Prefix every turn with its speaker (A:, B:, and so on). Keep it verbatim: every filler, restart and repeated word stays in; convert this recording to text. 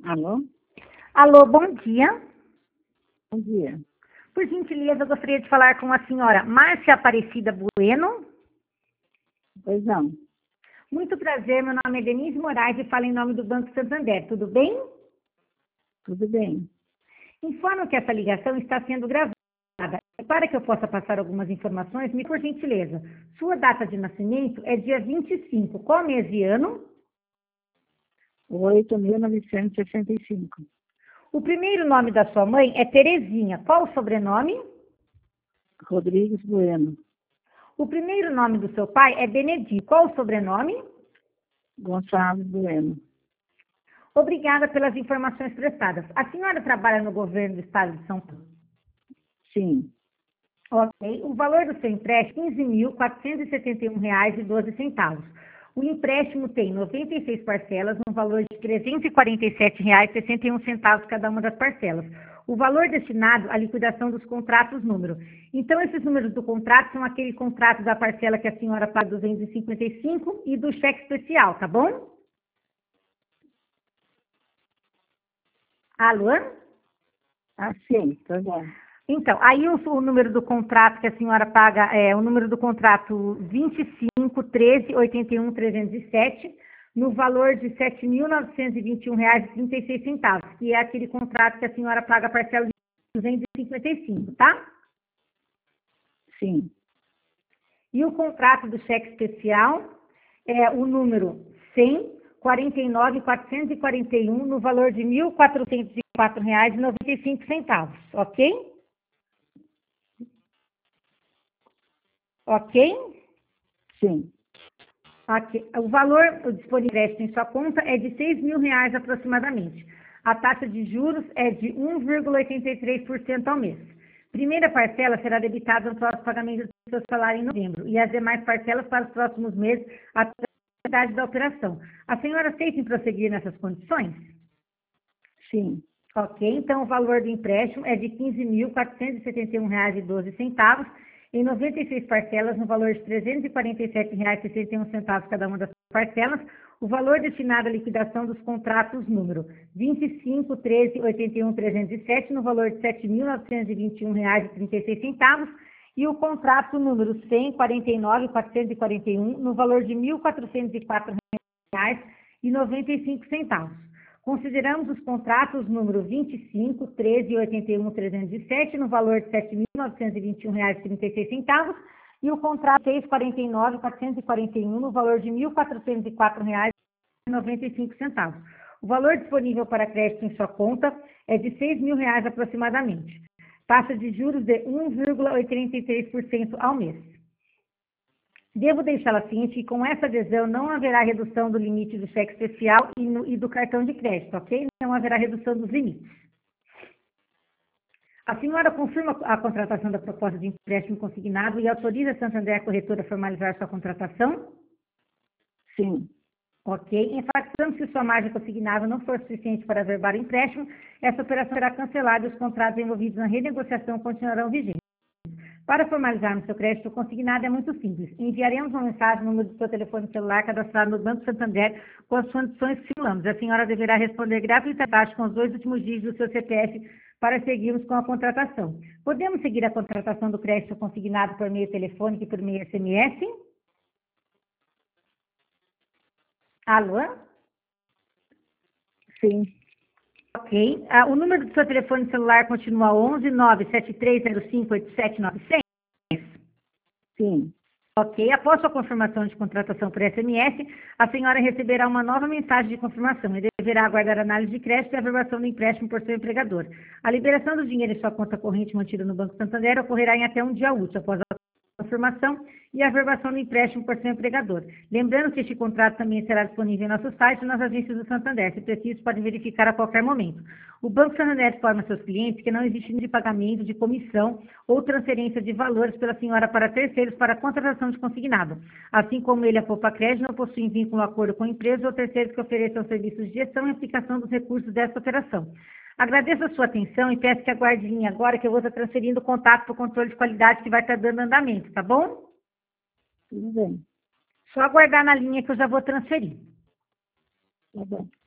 A: Alô?
B: Alô, bom dia.
A: Bom dia.
B: Por gentileza, eu gostaria de falar com a senhora Márcia Aparecida Bueno.
A: Pois não.
B: Muito prazer, meu nome é Denise Moraes e falo em nome do Banco Santander, tudo bem?
A: Tudo bem.
B: Informo que essa ligação está sendo gravada. Para que eu possa passar algumas informações, me por gentileza. Sua data de nascimento é dia vinte e cinco. Qual mês e ano?
A: oito mil novecentos e sessenta e cinco.
B: O primeiro nome da sua mãe é Terezinha. Qual o sobrenome?
A: Rodrigues Bueno.
B: O primeiro nome do seu pai é Benedito. Qual o sobrenome?
A: Gonçalves Bueno.
B: Obrigada pelas informações prestadas. A senhora trabalha no governo do estado de São Paulo?
A: Sim.
B: Ok. O valor do seu empréstimo é quinze mil quatrocentos e setenta e um reais e doze centavos. O empréstimo tem noventa e seis parcelas, no valor de trezentos e quarenta e sete reais e sessenta e um centavos cada uma das parcelas. O valor destinado à liquidação dos contratos número. Então, esses números do contrato são aquele contrato da parcela que a senhora paga duzentos e cinquenta e cinco e do cheque especial, tá bom? Alô?
A: Ah, sim, tá bom.
B: Então, aí o, o número do contrato que a senhora paga é o número do contrato vinte e cinco, treze, oitenta e um, trezentos e sete, no valor de sete mil novecentos e vinte e um reais e trinta e seis centavos, que é aquele contrato que a senhora paga a parcela de duzentos e cinquenta e cinco, tá?
A: Sim.
B: E o contrato do cheque especial é o número cem, quarenta e nove, quatrocentos e quarenta e um, no valor de mil quatrocentos e quatro reais e noventa e cinco centavos, ok? Ok?
A: Sim.
B: Ok. O valor disponível em sua conta é de seis mil reais aproximadamente. A taxa de juros é de um vírgula oitenta e três por cento ao mês. Primeira parcela será debitada no próximo pagamento do seu salário em novembro e as demais parcelas para os próximos meses até a idade da operação. A senhora aceita em prosseguir nessas condições?
A: Sim.
B: Ok, então o valor do empréstimo é de quinze mil quatrocentos e setenta e um reais e doze centavos em noventa e seis parcelas no valor de trezentos e quarenta e sete reais e sessenta e um centavos cada uma das parcelas. O valor destinado à liquidação dos contratos número vinte e cinco, treze, oitenta e um, trezentos e sete no valor de sete mil novecentos e vinte e um reais e trinta e seis centavos e o contrato número cem, quarenta e nove, quatrocentos e quarenta e um no valor de mil quatrocentos e quatro reais e noventa e cinco centavos. Consideramos os contratos número vinte e cinco, treze, oitenta e um, trezentos e sete no valor de sete mil novecentos e vinte e um reais e trinta e seis centavos e o contrato seis, quarenta e nove, quatrocentos e quarenta e um no valor de mil quatrocentos e quatro reais e noventa e cinco centavos. O valor disponível para crédito em sua conta é de seis mil reais aproximadamente. Taxa de juros de um vírgula oitenta e três por cento ao mês. Devo deixá-la ciente que com essa adesão não haverá redução do limite do cheque especial e, no, e do cartão de crédito, ok? Não haverá redução dos limites. A senhora confirma a contratação da proposta de empréstimo consignado e autoriza a Santander Corretora a formalizar sua contratação?
A: Sim.
B: Ok. Enfatizando que sua margem consignada não for suficiente para averbar o empréstimo, essa operação será cancelada e os contratos envolvidos na renegociação continuarão vigentes. Para formalizarmos seu crédito consignado é muito simples. Enviaremos uma mensagem no número do seu telefone celular cadastrado no Banco Santander com as condições que simulamos. A senhora deverá responder gratuitamente com os dois últimos dígitos do seu C P F para seguirmos com a contratação. Podemos seguir a contratação do crédito consignado por meio telefônico e por meio S M S? Alô?
A: Sim.
B: Ok. Ah, o número do seu telefone celular continua onze, nove sete três zero cinco, oito sete nove seis?
A: Sim.
B: Ok. Após sua confirmação de contratação por S M S, a senhora receberá uma nova mensagem de confirmação e deverá aguardar a análise de crédito e a averbação do empréstimo por seu empregador. A liberação do dinheiro em sua conta corrente mantida no Banco Santander ocorrerá em até um dia útil após a confirmação e a averbação do empréstimo por seu empregador. Lembrando que este contrato também será disponível em nosso site e nas agências do Santander. Se preciso, podem verificar a qualquer momento. O Banco Santander informa seus clientes que não existe de pagamento de comissão ou transferência de valores pela senhora para terceiros para contratação de consignado. Assim como ele, a Poupa Crédito, não possui vínculo ou acordo com empresas ou terceiros que ofereçam serviços de gestão e aplicação dos recursos desta operação. Agradeço a sua atenção e peço que aguarde em linha agora que eu vou estar transferindo o contato para o controle de qualidade que vai estar dando andamento, tá bom?
A: Tudo bem.
B: Só aguardar na linha que eu já vou transferir.
A: Tá bom.